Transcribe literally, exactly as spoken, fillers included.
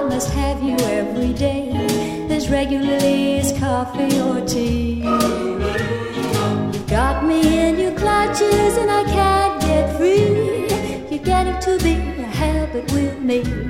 must have you every day, as regularly as coffee or tea. You got me in your clutches and I can't get free. You're getting to be a habit with me.